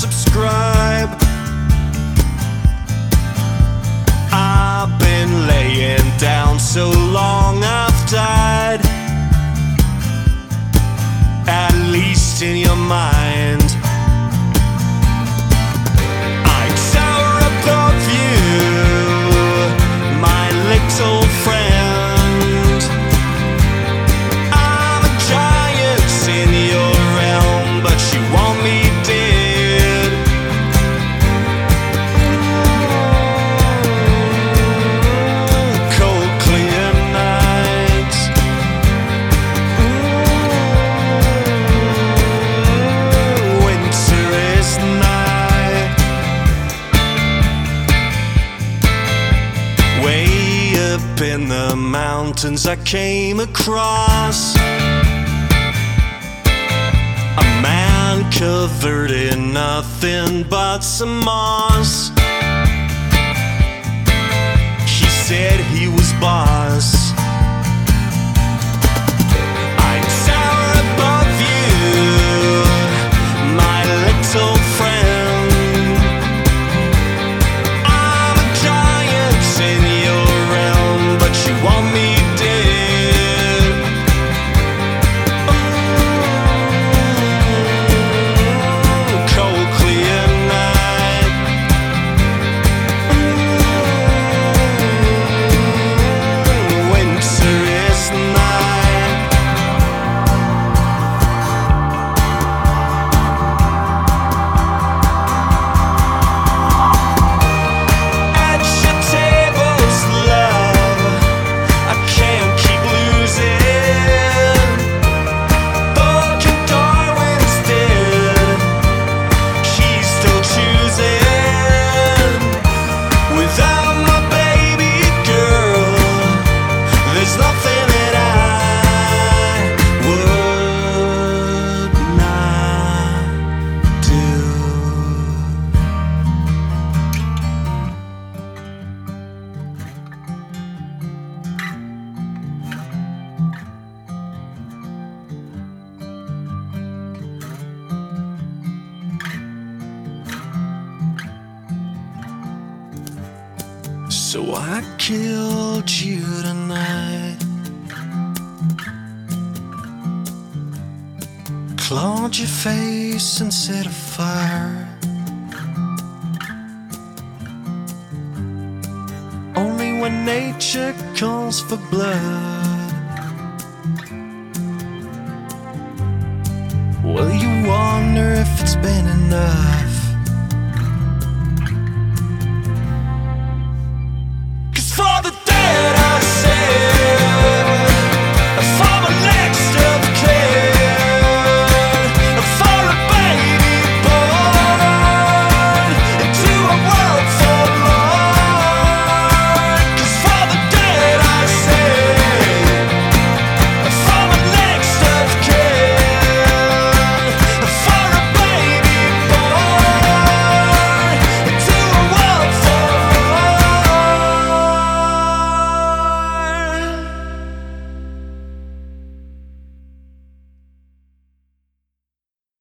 subscribe. I've been laying down so long I've died. At least in your mind. I tower above you, my little friend. I'm a giant in your realm, but you want me dead. Cold, clear nights. Winter is nigh. Way up in the mountains I came across a man covered in nothing but some moss. He said he was boss. I tower above you, my little friend. I'm a giant in your realm, but you want me dead. Cold, clear night. Winter is nigh. At your tables, love, I can't keep losing. Fucking Darwin's dead, he's still choosing. Without my baby girl, there's nothing that I would not do. So I killed you tonight, clawed your face and set a fire. Only when nature calls for blood will you wonder if it's been enough.